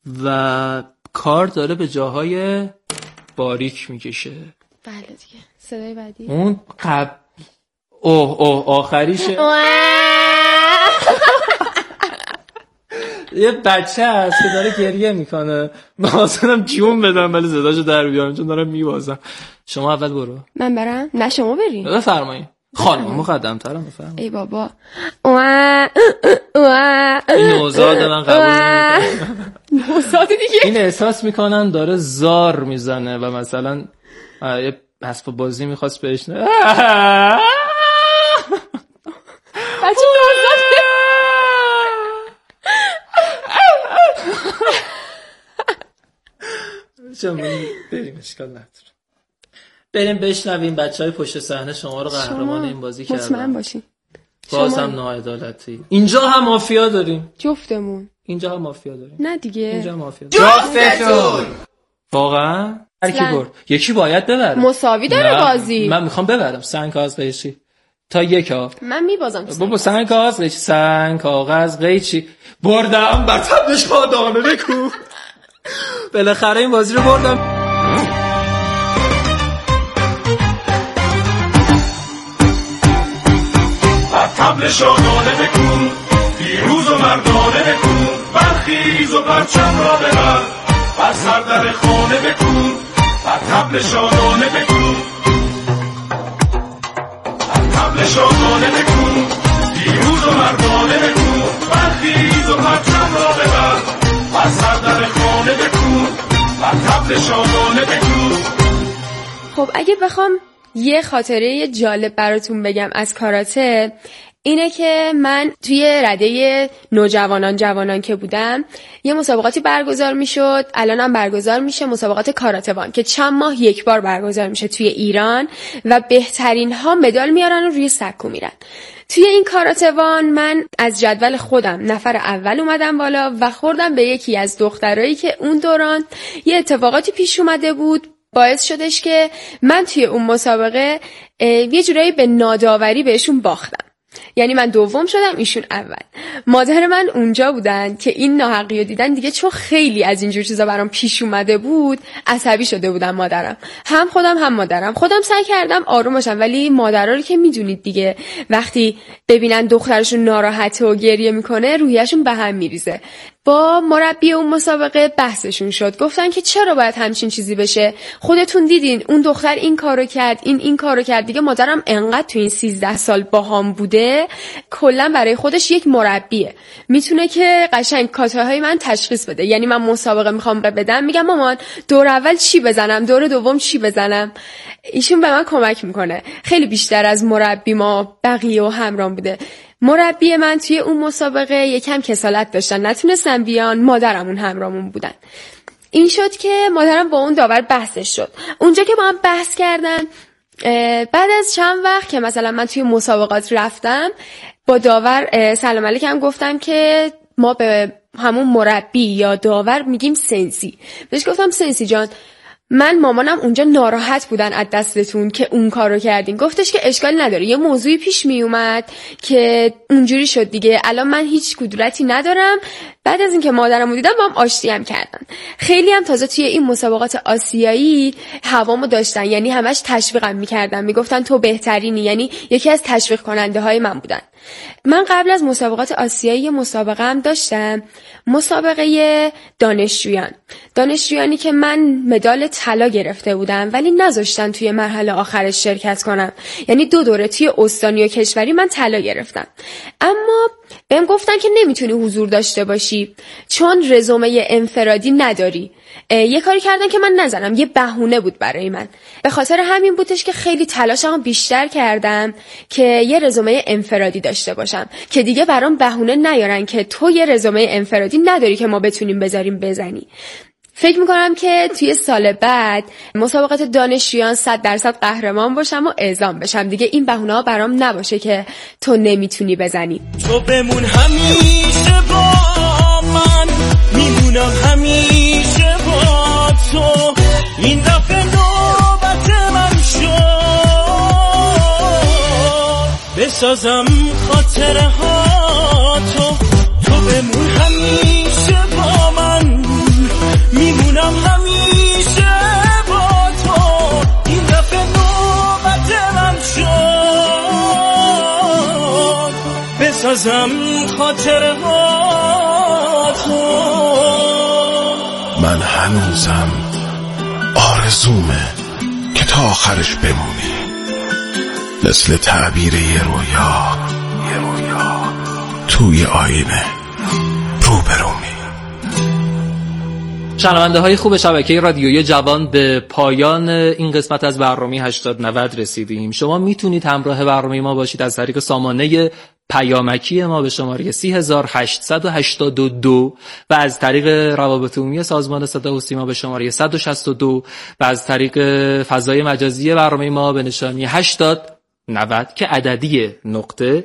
و کار داره به جاهای باریک میکشه. بله دیگه. صدای بعدی اون آخریشه یه بچه هست که داره گریه میکنه، من حاضرم جون بدم ولی صداشو در بیارم چون دارم میبازم. شما اول برو. من برم؟ نه شما بریم. بفرمایید خانم، مقدم‌ترم بفرمایید. ای بابا این نوزاد من قبول نمیکنم. نوزاد دیگه این احساس میکنم داره زار میزنه و مثلا یه اسباب بازی میخواست بهش بچه نوزاد شما بریم اشکال نداره. بریم بشنویم بچهای پشت صحنه شما رو قهرمان این بازی کردن. مطمئن باشین. باز هم ناعدالتی. اینجا هم مافیا داریم. جفتمون. اینجا هم مافیا داریم. نه دیگه. اینجا مافیا داریم. جفتتون. واقعا؟ هر کی برد؟ یکی باید ببره. مساوی داره بازی. من میخوام ببرم. سنگ کاغذ قیچی. تا یک ها. من میبازم. بابا سنگ کاغذ قیچی، سنگ کاغذ قیچی. بردم بر تبلش خادانه بکو. بالاخره این بازی رو بردم. تبل شادانه بکن، پیروز و مردانه بکن، برخیز و پرچم را ببر، بر سر در خانه بکن، بر تبل شادانه بکن، بر تبل شادانه بکن، پیروز و مردانه بکن، برخیز و پرچم را ببر، بر سر در خانه بکن، بر تبل شادانه بکن. خب اگه بخوام یه خاطره جالب براتون بگم از کاراته، اینه که من توی رده نوجوانان جوانان که بودم یه مسابقاتی برگزار میشد، الانم برگزار میشه، مسابقات کاراته‌وان که چند ماه یک بار برگزار میشه توی ایران و بهترین ها مدال میارن و روی سکو میرن. توی این کاراته‌وان من از جدول خودم نفر اول اومدم بالا و خوردم به یکی از دخترایی که اون دوران یه اتفاقاتی پیش اومده بود، باعث شدش که من توی اون مسابقه یه جورایی به ناداوری بهشون باختم. یعنی من دوم شدم، ایشون اول. مادر من اونجا بودن که این ناحقی رو دیدن دیگه، چون خیلی از اینجور چیزا برام پیش اومده بود عصبی شده بودم. مادرم هم خودم هم مادرم خودم سعی کردم آروم باشم، ولی مادرها رو که میدونید دیگه وقتی ببینن دخترشون ناراحته و گریه میکنه روحیه‌شون به هم میریزه. با مربی اون مسابقه بحثشون شد، گفتن که چرا باید همچین چیزی بشه، خودتون دیدین اون دختر این کارو کرد، این کارو کرد. دیگه مادرم انقدر تو این 13 سال باهام بوده، کلا برای خودش یک مربیه، میتونه که قشنگ کاتاهای من تشخیص بده. یعنی من مسابقه میخوام بدم، میگم مامان دور اول چی بزنم، دور دوم چی بزنم. ایشون به من کمک میکنه. خیلی بیشتر از مربی ما بقیه و همرام بوده. مربی من توی اون مسابقه یکم کسالت داشتن، نتونستن بیان، مادرمون همراهمون بودن. این شد که مادرم با اون داور بحثش شد. اونجا که با هم بحث کردن، بعد از چند وقت که مثلا من توی مسابقات رفتم، با داور سلام علیکم گفتم که ما به همون مربی یا داور میگیم سنسی. بهش گفتم سنسی جان، من مامانم اونجا ناراحت بودن از دستتون که اون کارو کردین. گفتش که اشکال نداره، یه موضوعی پیش می اومد که اونجوری شد دیگه، الان من هیچ کدورتی ندارم. بعد از اینکه مادرمو دیدم با هم آشتی هم کردن. خیلی هم تازه توی این مسابقات آسیایی هوامو داشتن، یعنی همش تشویقم میکردن، میگفتن تو بهترینی، یعنی یکی از تشویق کننده های من بودن. من قبل از مسابقات آسیایی مسابقه هم داشتم، مسابقه دانشجویانی که من مدال طلا گرفته بودم ولی نذاشتن توی مرحله آخرش شرکت کنم. یعنی 2 دوره توی استانی و کشوری من طلا گرفتم، اما بهم گفتن که نمیتونی حضور داشته باشی چون رزومه انفرادی نداری. یه کاری کردن که من نزنم، یه بهونه بود برای من. به خاطر همین بودش که خیلی تلاشمو بیشتر کردم که یه رزومه انفرادی داشته باشم که دیگه برام بهونه نیارن که تو یه رزومه انفرادی نداری که ما بتونیم بزنی. فکر میکنم که توی سال بعد مسابقات دانشجویان 100% قهرمان باشم و اعزام بشم. دیگه این بهونه ها برام نباشه که تو نمیتونی بزنی. تو بمون همیشه با من، میمونم همیشه با تو، این دفعه نوبت من شد، بسازم خاطره ها تو بمون همیشه با من، بسازم خاطرهاتو. من هنوزم آرزومه که تا آخرش بمونی، مثل تعبیر یه رویا توی آینه روبرومی. شنونده های خوب شبکه رادیویی جوان، به پایان این قسمت از برنامه 80-90 رسیدیم. شما میتونید همراه برنامه ما باشید از طریق سامانه پیامکی ما به شماره 3882 و از طریق روابط عمومی سازمان صدا و سیما به شماره 162 و از طریق فضای مجازی برنامه ما به نشانی 8090 که عددی نقطه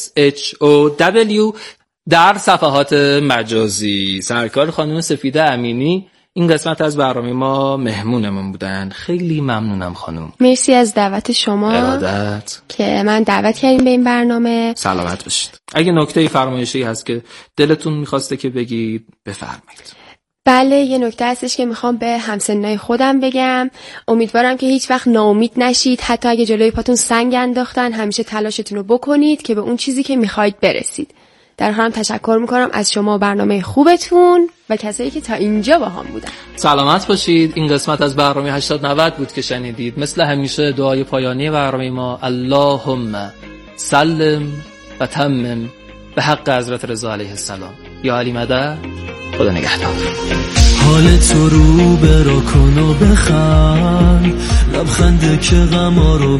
SHOW در صفحات مجازی. سرکار خانم سفیده امینی این قسمت از برنامه ما مهمونمون بودن. خیلی ممنونم خانم. مرسی از دعوت شما. ارادت که من دعوت کردیم به این برنامه. سلامت باشید. اگه نکته فرمایشی هست که دلتون میخواسته که بگید بفرمایید. بله، یه نکته هستش که میخوام به همسنای خودم بگم. امیدوارم که هیچ وقت ناامید نشید، حتی اگه جلوی پاتون سنگ انداختن همیشه تلاشتون رو بکنید که به اون چیزی که میخواید برسید. در هم تشکر میکنم از شما، برنامه خوبتون و کسایی که تا اینجا با هم بودن. سلامت باشید. این قسمت از برنامه 80-90 بود که شنیدید. مثل همیشه دعای پایانی برنامه ما اللهم سلم و تمم به حق حضرت رضا علیه السلام. یا علی مدد. خدا نگهدار. حال تو رو برا کن و بخند، لبخنده که غما رو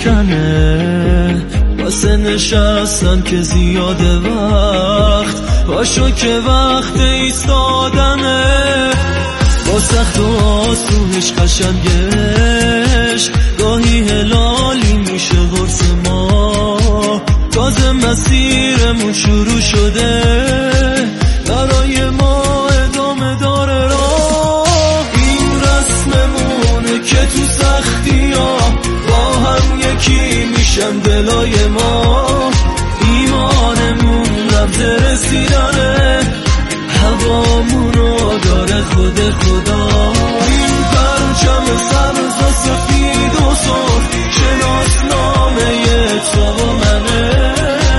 میشکنه، واسه نشستن که زیاده وقت، باشو که وقت ایستادنه، با سخت و آسونش قشنگش، گاهی هلالی میشه غرص ما، تازه مسیرمون شروع شده، برای ما ادامه داره راه، این رسممونه که تو سختی ها با هم یکی میشن دلای ما، ایمانمون رمز رسیدنه، هوامونو داره خود خدا، این پرچم سبز و سفید و سرخ شناسنامه تو و منه،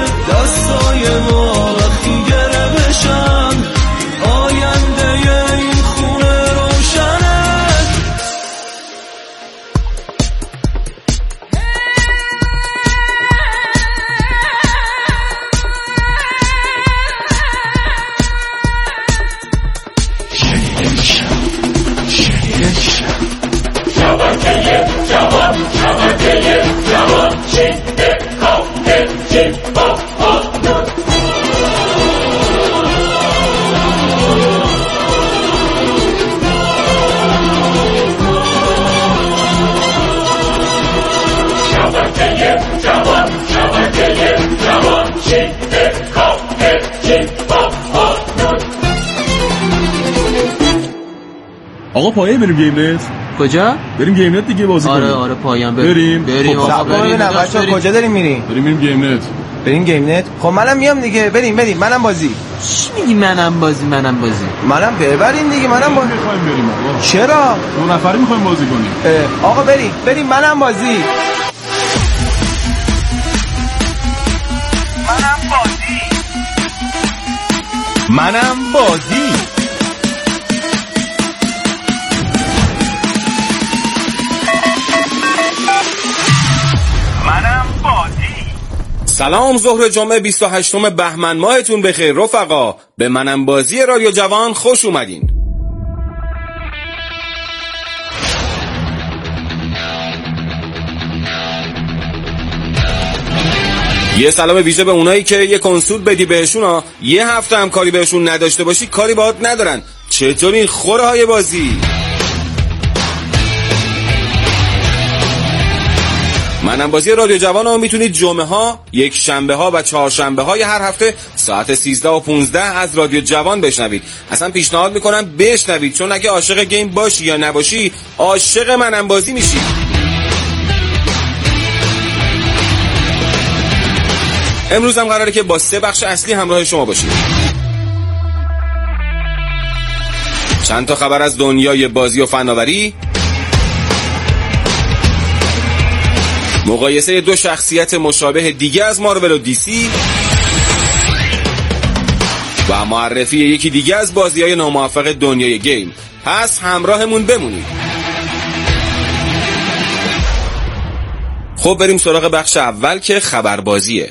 دستای ما وقتی گره بشن آینده این خونه روشنه. آقا پایه بریم گیم نت. کجا؟ بریم گیم نت دیگه بازی کنیم. آره پایان بریم. آقا بریم. بچه‌ها کجا داریم میریم؟ بریم گیم نت. بریم گیم نت. خب منم میام دیگه. بریم منم بازی. چی میگی منم بازی؟ منم ببرین دیگه. منم بازی می‌خوایم بریم آقا. چرا؟ 2 نفری می‌خوایم بازی کنیم. آقا بریم منم بازی. سلام، ظهر جمعه 28 بهمن ماهتون بخیر رفقا. به منم بازی رادیو جوان خوش اومدین. یه سلام ویژه به اونایی که یه کنسول بدی بهشون ها، یه هفته هم کاری بهشون نداشته باشی کاری باهات ندارن. چطوری خوره های بازی؟ منم بازی رادیو جوان رو میتونید جمعه ها، یک شنبه ها و چهارشنبه های هر هفته ساعت 13 و 15 از رادیو جوان بشنوید. اصلا پیشنهاد میکنم بشنوید، چون اگه عاشق گیم باشی یا نباشی عاشق منم بازی میشی. امروز هم قراره که با 3 بخش اصلی همراه شما باشیم. چند تا خبر از دنیای بازی و فناوری، مقایسه 2 شخصیت مشابه دیگه از مارول و دی سی و معرفی یکی دیگه از بازی‌های ناموفق دنیای گیم. پس همراهمون بمونید. خب بریم سراغ بخش اول که خبربازیه.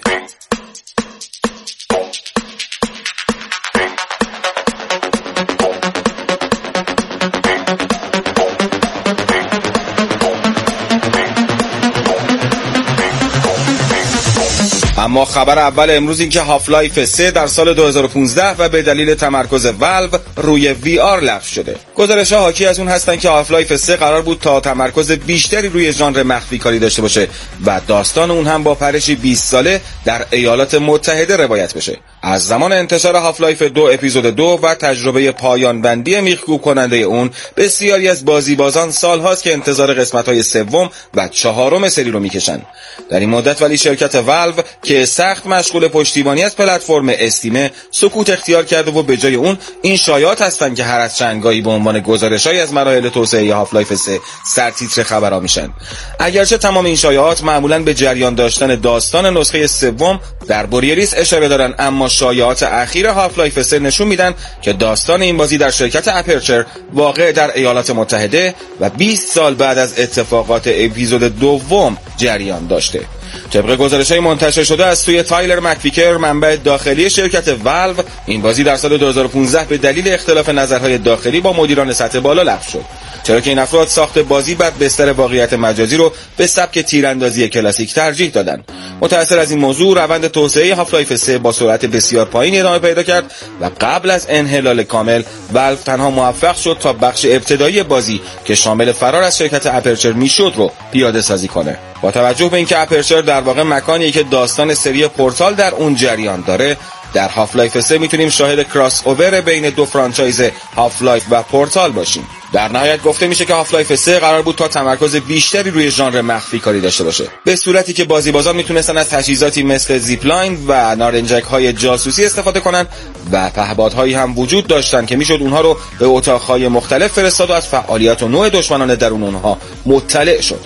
اما خبر اول امروز این که هاف لایف 3 در سال 2015 و به دلیل تمرکز والو روی وی آر لغو شده. گزارش‌ها حاکی از اون هستن که هاف لایف 3 قرار بود تا تمرکز بیشتری روی ژانر مخفی کاری داشته باشه و داستان اون هم با پرشی 20 ساله در ایالات متحده روایت بشه. از زمان انتشار هاف لایف 2 اپیزود 2 و تجربه پایان بندی میخکوب کننده اون، بسیاری از بازیبازان سال‌هاست که انتظار قسمت‌های سوم و چهارم سری رو میکشن. در این مدت ولی شرکت والو که سخت مشغول پشتیبانی از پلتفرم استیم سکوت اختیار کرده و به جای اون این شایعات هستن که هر از چندگاهی به عنوان گزارش‌هایی از مراحل توسعه هاف لایف 3 سرتیتر خبرها میشن. اگرچه تمام این شایعات معمولاً به جریان داشتن داستان نسخه سوم در بوریریس اشاره دارن، اما شایعات اخیر هاف لایف 3 نشون میدن که داستان این بازی در شرکت اپرچر واقع در ایالات متحده و 20 سال بعد از اتفاقات اپیزود دوم جریان داشته. طبق گزارش‌های منتشر شده از سوی تایلر مکفیکر، منبع داخلی شرکت والو، این بازی در سال 2015 به دلیل اختلاف نظرهای داخلی با مدیران سطح بالا لغو شد، چرا که این افراد ساخت بازی بر بستر واقعیت مجازی رو به سبک تیراندازی کلاسیک ترجیح دادن. متأثر از این موضوع، روند توسعه هاف لایف 3 با سرعت بسیار پایین ادامه پیدا کرد و قبل از انحلال کامل، والو تنها موفق شد تا بخش ابتدایی بازی که شامل فرار از شرکت اپرچر میشد رو پیاده سازی کنه. با توجه به اینکه اپرچر در واقع مکانیه که داستان سری پورتال در اون جریان داره، در هاف لایف 3 میتونیم شاهد کراس اوور بین دو فرانچایز هاف لایف و پورتال باشیم. در نهایت گفته میشه که هاف لایف 3 قرار بود تا تمرکز بیشتری روی ژانر مخفی کاری داشته باشه، به صورتی که بازیبازان میتونستن از تجهیزاتی مثل زیپلاین و نارنجک های جاسوسی استفاده کنن و پهپادهایی هم وجود داشتن که میشد اونها رو به اتاقهای مختلف فرستاد و از فعالیت و نوع دشمنان درون اونها مطلع شد.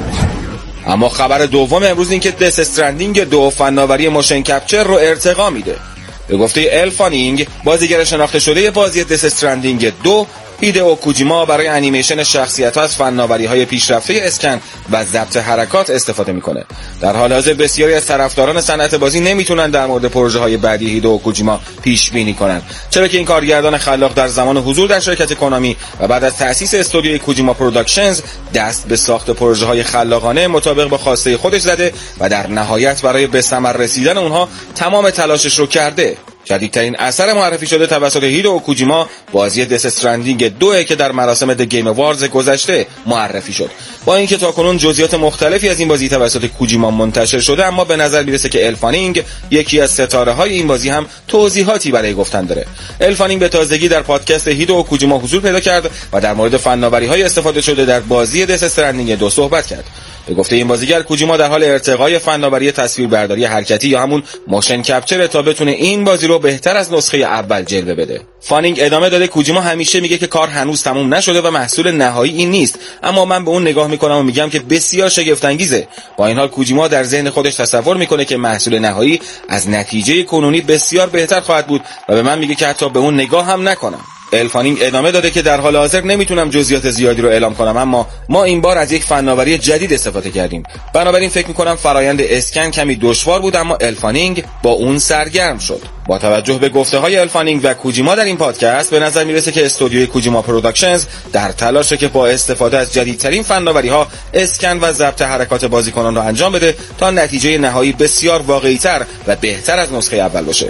اما خبر دوم امروز این که دث استرندینگ 2 فناوری موشن کپچر رو ارتقا میده. به گفته الفانینگ، بازیگر شناخته شده بازی دث استرندینگ 2، هیدئو کوجیما برای انیمیشن شخصیت‌ها از فناوری‌های پیشرفته اسکن و ضبط حرکات استفاده می‌کنه. در حال حاضر بسیاری از طرفداران صنعت بازی نمیتونن در مورد پروژه‌های بعدی هیدئو کوجیما پیش بینی کنن، چرا که این کارگردان خلاق در زمان حضور در شرکت کنامی و بعد از تأسیس استودیوی کوجیما پروداکشنز دست به ساخت پروژه‌های خلاقانه مطابق با خواسته خودش زده و در نهایت برای به ثمر رسیدن اونها تمام تلاشش رو کرده. جدیدترین اثر معرفی شده توسط هیدئو کوجیما بازی دث استرندینگ 2 که در مراسم د گیم اوارز گذشته معرفی شد. با اینکه تاکنون جزئیات مختلفی از این بازی توسط کوجیما منتشر شده، اما به نظر میرسه که الفانینگ، یکی از ستاره‌های این بازی، هم توضیحاتی برای گفتن داره. الفانینگ به تازگی در پادکست هیدئو کوجیما حضور پیدا کرد و در مورد فناوری‌های استفاده شده در بازی دث استرندینگ 2 صحبت کرد. به گفته این بازیگر، کوجیما در حال ارتقای فناوری تصویربرداری حرکتی یا همون موشن کپچر تا بتونه این بازی رو بهتر از نسخه اول جلوه بده. فانینگ ادامه داده کوجیما همیشه میگه که کار هنوز تموم نشده و محصول نهایی این نیست، اما من به اون نگاه میکنم و میگم که بسیار شگفت انگیزه. با این حال کوجیما در ذهن خودش تصور میکنه که محصول نهایی از نتیجه کنونی بسیار بهتر خواهد بود و به من میگه که حتی به اون نگاه هم نکنم. الفانینگ ادامه داده که در حال حاضر نمیتونم جزئیات زیادی رو اعلام کنم، اما ما این بار از یک فناوری جدید استفاده کردیم، بنابراین فکر میکنم فرایند اسکن کمی دشوار بود، اما الفانینگ با اون سرگرم شد. با توجه به گفته های الفانینگ و کوجیما در این پادکست، به نظر میرسه که استودیوی کوجیما پروداکشنز در تلاشه که با استفاده از جدیدترین فناوری ها اسکن و ضبط حرکات بازیکنان رو انجام بده تا نتیجه نهایی بسیار واقعی‌تر و بهتر از نسخه اول باشه.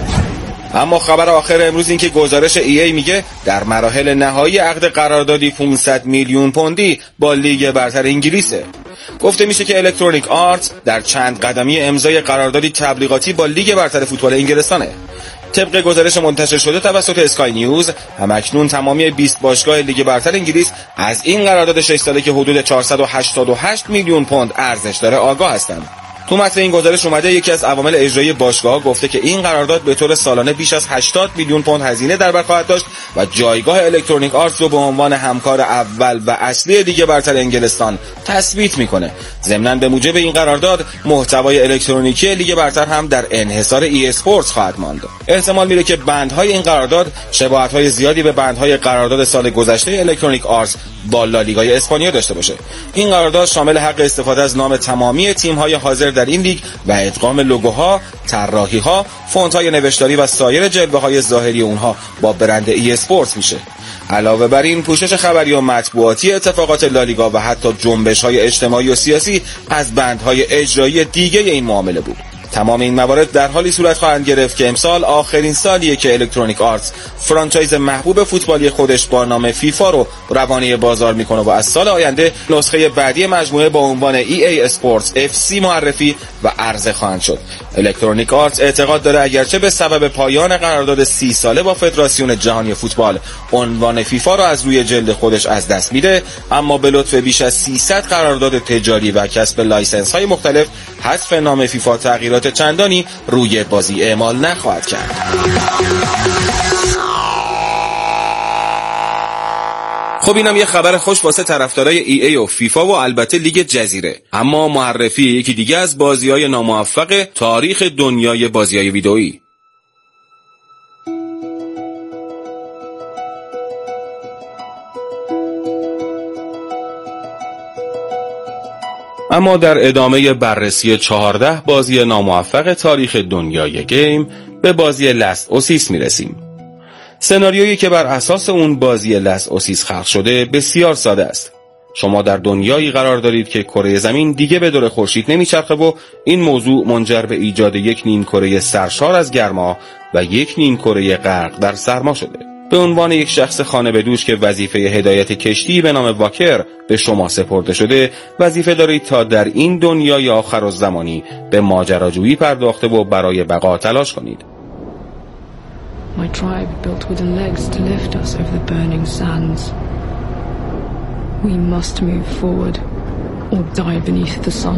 اما خبر آخر امروز این که گزارش EA میگه در مراحل نهایی عقد قراردادی 500 میلیون پوندی با لیگ برتر انگلیسه. گفته میشه که الکترونیک آرتس در چند قدمی امضای قراردادی تبلیغاتی با لیگ برتر فوتبال انگلستانه. طبق گزارش منتشر شده توسط اسکای نیوز، همکنون تمامی 20 باشگاه لیگ برتر انگلیس از این قرارداد 6 ساله که حدود 488 میلیون پوند ارزش داره آگاه هستند. تو متن این گزارش اومده یکی از عوامل اجرایی باشگاه‌ها گفته که این قرارداد به طور سالانه بیش از 80 میلیون پوند هزینه در بر خواهد داشت و جایگاه الکترونیک آرتس رو به عنوان همکار اول و اصلی لیگ برتر انگلستان تثبیت میکنه. ضمناً به موجب این قرارداد محتوای الکترونیکی لیگ برتر هم در انحصار ای اسپورتس خواهد ماند. احتمال میره که بندهای این قرارداد شباهت‌های زیادی به بندهای قرارداد سال گذشته الکترونیک آرتس با لالیگای اسپانیا داشته باشه. این قرارداد شامل حق استفاده از نام تمامی تیم‌های حاضر در این لیگ و ادغام لوگوها، طراحی‌ها، فونت‌های نوشتاری و سایر جلوه‌های ظاهری اونها با برند ای اسپورتس میشه. علاوه بر این پوشش خبری و مطبوعاتی اتفاقات لالیگا و حتی جنبش‌های اجتماعی و سیاسی از بندهای اجرایی دیگه این معامله بود. تمام این موارد در حالی صورت خواهند گرفت که امسال آخرین سالیه که الکترونیک آرتس فرانچایز محبوب فوتبالی خودش با نام فیفا رو روانه بازار میکنه و از سال آینده نسخه بعدی مجموعه با عنوان EA اسپورتس FC معرفی و عرضه خواهند شد. الکترونیک آرتس اعتقاد داره اگرچه به سبب پایان قرارداد 30 ساله با فدراسیون جهانی فوتبال عنوان فیفا را از روی جلد خودش از دست میده، اما به لطف بیش از 300 قرارداد تجاری و کسب لایسنس های مختلف حذف نام فیفا تغییرات چندانی روی بازی اعمال نخواهد کرد. خب اینم یه خبر خوش واسه طرفدارای EA و فیفا و البته لیگ جزیره. اما معرفی یکی دیگه از بازی‌های ناموفق تاریخ دنیای بازی‌های ویدئویی. اما در ادامه بررسی 14 بازی ناموفق تاریخ دنیای گیم به بازی لاست اوسیس میرسیم. سناریویی که بر اساس اون بازی لاست اوسیس خلق شده بسیار ساده است. شما در دنیایی قرار دارید که کره زمین دیگه به دور خورشید نمیچرخه و این موضوع منجر به ایجاد یک نیم کره سرشار از گرما و یک نیم کره غرق در سرما شده. به عنوان یک شخص خانه بدوش که وظیفه هدایت کشتی به نام واکر به شما سپرده شده، وظیفه دارید تا در این دنیای آخرالزمانی به ماجراجویی پرداخته و برای بقا تلاش کنید. My tribe built wooden legs to lift us over the burning sands. We must move forward or die beneath the sun.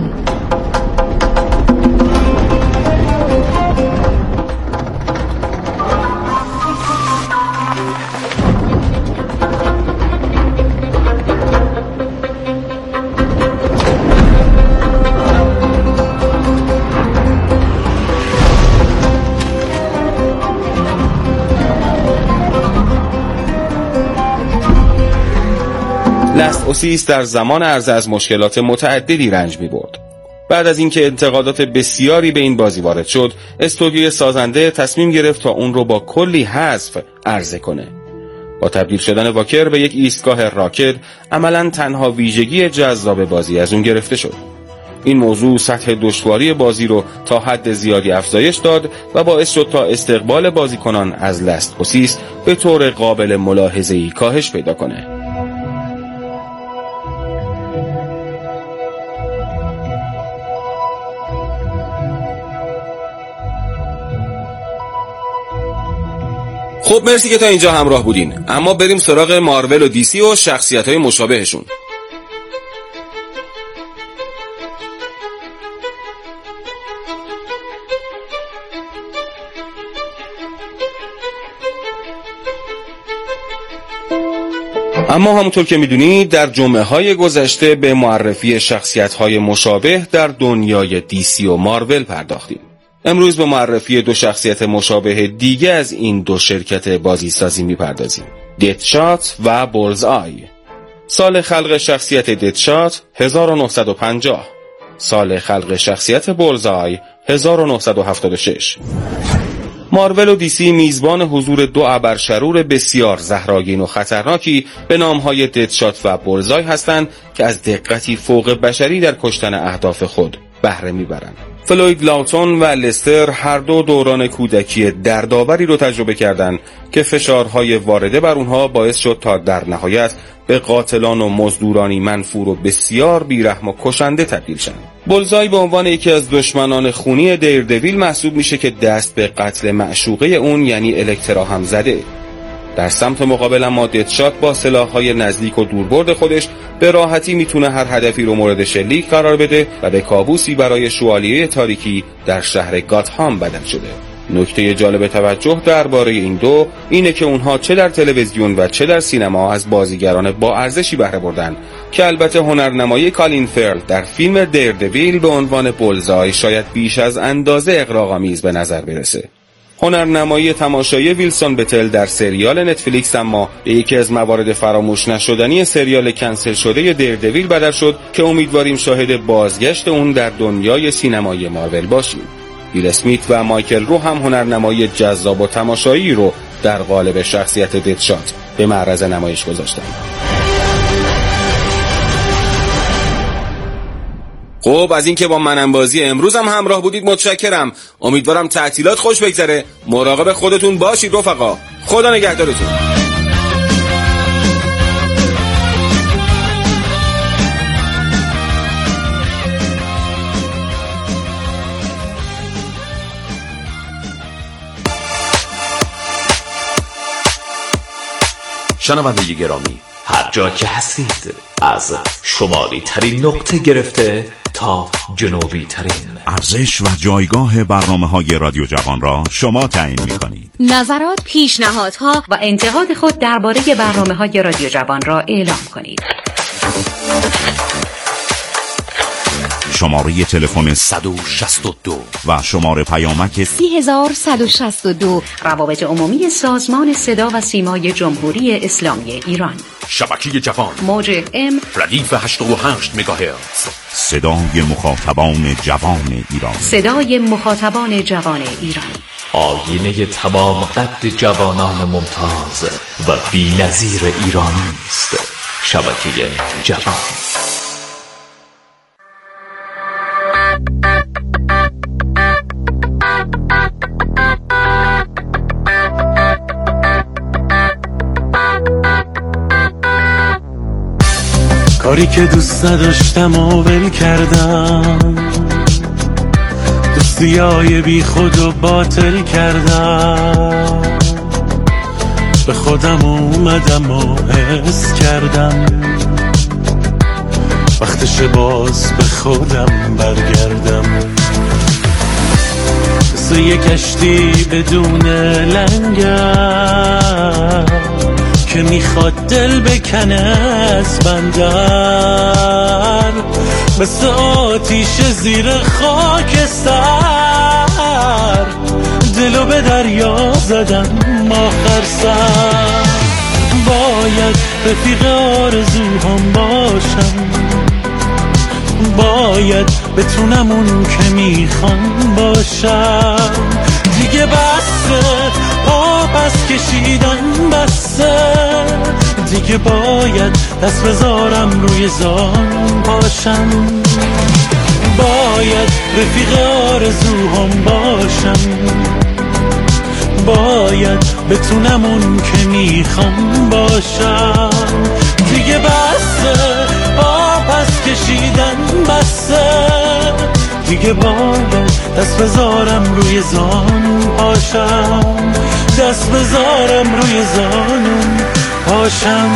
لاست اوسیس در زمان عرضه از مشکلات متعددی رنج می‌برد. بعد از اینکه انتقادات بسیاری به این بازی وارد شد، استودیوی سازنده تصمیم گرفت تا اون رو با کلی حذف عرضه کنه. با تبدیل شدن واکر به یک ایستگاه راکت، عملاً تنها ویژگی جذاب بازی از اون گرفته شد. این موضوع سطح دشواری بازی رو تا حد زیادی افزایش داد و باعث شد تا استقبال بازیکنان از لاست اوسیس به طور قابل ملاحظه‌ای کاهش پیدا کنه. خب مرسی که تا اینجا همراه بودین. اما بریم سراغ مارول و دیسی و شخصیت‌های مشابهشون. اما همونطور که میدونید در جمعه‌های گذشته به معرفی شخصیت‌های مشابه در دنیای دیسی و مارول پرداختیم. امروز به معرفی دو شخصیت مشابه دیگه از این دو شرکت بازیسازی میپردازیم. ددشات و بولزآی. سال خلق شخصیت ددشات 1950. سال خلق شخصیت بولزآی 1976. مارول و دیسی میزبان حضور دو ابرشرور بسیار زهرآگین و خطرناکی به نامهای ددشات و بولزآی هستند که از دقتی فوق بشری در کشتن اهداف خود بهره میبرند. فلوید لاوتون و لستر هر دو دوران کودکی دردآوری رو تجربه کردند که فشارهای وارده بر اونها باعث شد تا در نهایت به قاتلان و مزدورانی منفور و بسیار بیرحم و کشنده تبدیل شدند. بولزآی به عنوان یکی از دشمنان خونی دیردویل محسوب میشه که دست به قتل معشوقه اون یعنی الکترا هم زده. در سمت مقابل اما ددشات با سلاح‌های نزدیک و دوربرد خودش به راحتی میتونه هر هدفی رو مورد شلیک قرار بده و به کابوسی برای شوالیه تاریکی در شهر گاتهام بدل شده. نکته جالب توجه درباره این دو اینه که اونها چه در تلویزیون و چه در سینما از بازیگران با ارزشی بهره بردن که البته هنرنمایی کالین فرل در فیلم دیردویل به عنوان بولزای شاید بیش از اندازه اغراق‌آمیز به نظر برسه. هنرنمایی تماشایی ویلسون بتل در سریال نتفلیکس اما به یکی از موارد فراموش نشدنی سریال کنسل شده دیردویل بدل شد که امیدواریم شاهد بازگشت اون در دنیای سینمایی مارول باشیم. ویل اسمیت و مایکل رو هم هنرنمایی جذاب و تماشایی رو در قالب شخصیت ددشات به معرض نمایش گذاشتند. خب از اینکه با منم بازی امروز هم همراه بودید متشکرم. امیدوارم تعطیلات خوش بگذره. مراقب خودتون باشید رفقا. خدا نگهدارتون. شنونده گرامی، هر جا که هستید از شمالی ترین نقطه گرفته تا جنوبی ترین ارزش و جایگاه برنامه‌های رادیو جوان را شما تعیین می‌کنید. نظرات، پیشنهادها و انتقاد خود درباره برنامه‌های رادیو جوان را اعلام کنید. شماره تلفن 162 و شماره پیامک 3162. روابط عمومی سازمان صدا و سیمای جمهوری اسلامی ایران. شبکه جوان موج M ردیف 88 مگاهرتز. صدای مخاطبان جوان ایران. صدای مخاطبان جوان ایران. آینه تمام قد جوانان ممتاز و بی‌نظیر ایرانی است. شبکه جوان. کاری که دوست نداشتم و ول کردم، دوستیای بی خود و باطل کردم، به خودم اومدم و حس کردم وقتش باز به خودم برگردم. مثل یک کشتی بدون لنگر که میخواد دل بکنه از بندر، مثل آتیش زیر خاکستر دلو به دریا زدم آخر سر. باید رفیق آرزوهام باشم، باید بتونم اون که میخوام باشم. دیگه بسه پس کشیدن بسه، دیگه باید دست بذارم روی زان باشم. باید رفیق آرزوهام باشم، باید بتونم اون که میخوام باشم. دیگه بسه پس کشیدن بسه، دیگه باید دست بذارم روی زانو پاشم، دست بذارم روی زانو پاشم.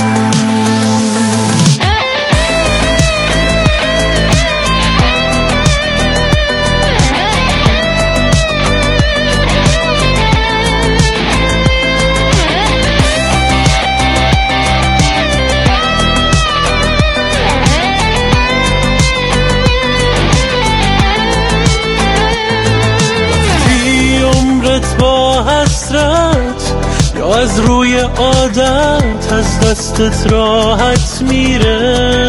با حسرت یا از روی عادت از دستت راحت میره،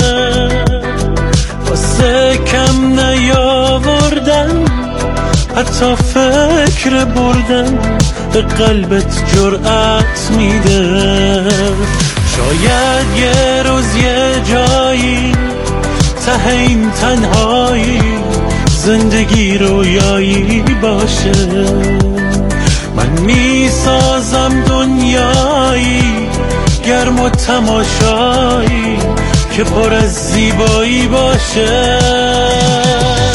واسه کم نیاوردن حتی فکر بردن به قلبت جرأت میده. شاید یه روز یه جایی ته این تنهایی زندگی رویایی باشه، من میسازم دنیایی گرم و تماشایی که پر از زیبایی باشه.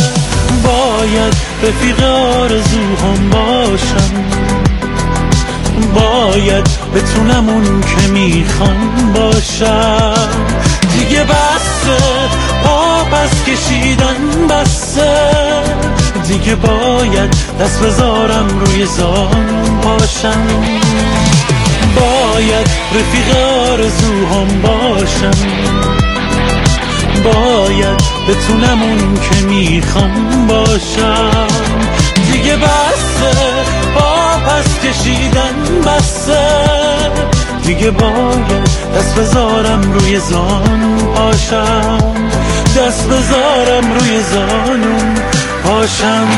باید رفیق آرزوهام باشم، باید بتونم اون که میخوام باشم. دیگه بسه پا پس کشیدن بسه، دیگه باید دست بذارم روی زان پاشم. باید رفیق آرزوهام باشم، باید بتونم اون که میخوام باشم. دیگه بسه پا پس کشیدن بسه، دیگه باید دست بذارم روی زان پاشم، دست بذارم روی زانون پاشم.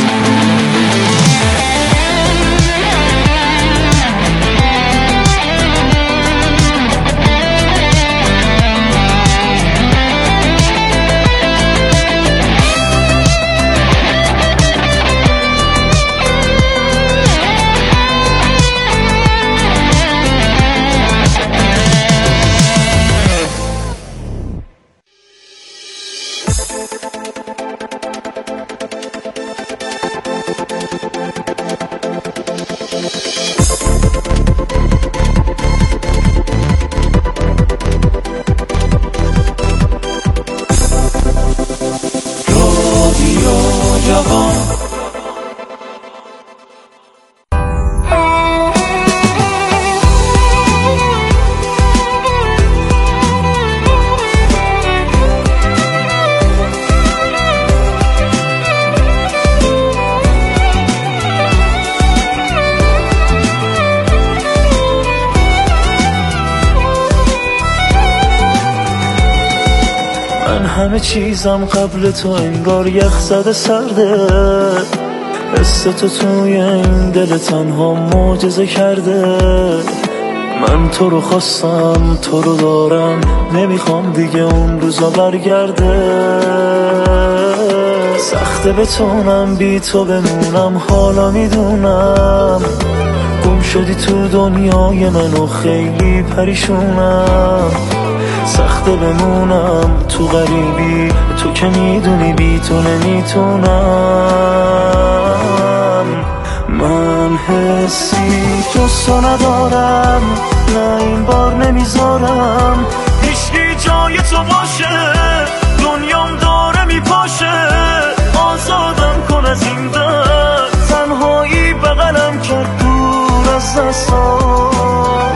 همه چیزم قبل تو انگار یخ زده سرده، حس تو توی این دل تنها معجزه کرده. من تو رو خواستم، تو رو دارم، نمیخوام دیگه اون روزا برگرده. سخته بتونم بی تو بمونم، حالا میدونم گم شدی تو دنیای من و خیلی پریشونم. سخته بمونم تو غریبی، تو که میدونی بی تو نمیتونم. من حسی جز تو ندارم، نه این بار نمیذارم هیچکی جای تو باشه. دنیام داره میپاشه، آزادم کن از این درد. تنهایی بغلم کرد دور از دستام.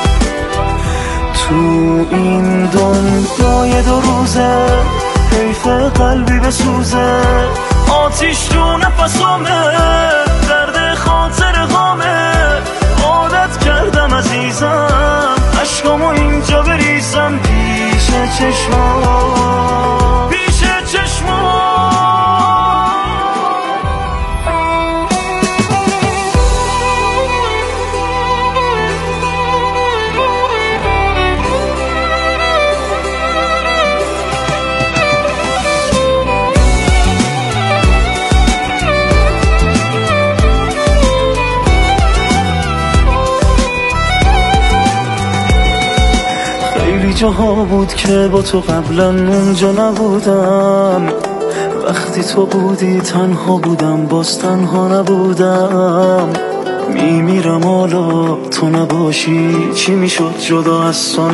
تو این دنیای دو روزه حیف قلبی بسوزه. آتیش تو نفسامه، درد خاطر غامه. عادت کردم عزیزم عشقامو اینجا بریزم پیش چشمام، پیش چشمام. جاها بود که با تو قبلا اونجا نبودم. وقتی تو بودی تنها بودم، باز تنها نبودم. میمیرم حالا تو نباشی، چی میشد جدا از تو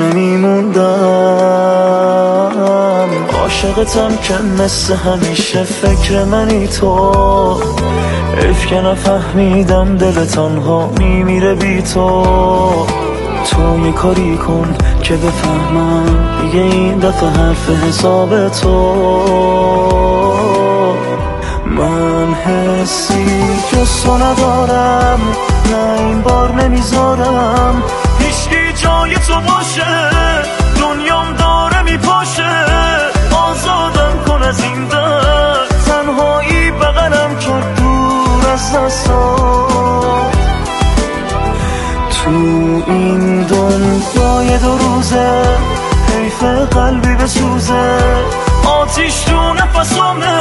نمیموندم. عاشقتم که مثل همیشه فکر منی تو. حیف که نفهمیدم دل تنها میمیره بی تو. تو یه کاری کن که بفهمم دیگه این دفعه حرف حساب تو. من حسی جز تو ندارم، نه این بار نمیذارم هیچکی جای تو باشه. دنیام داره میپاشه، آزادم کن از این درد. تنهایی بغلم کرد دور از دستام. تو این دنیای دو روزه حیف قلبی بسوزه. آتیش تو نفسامه،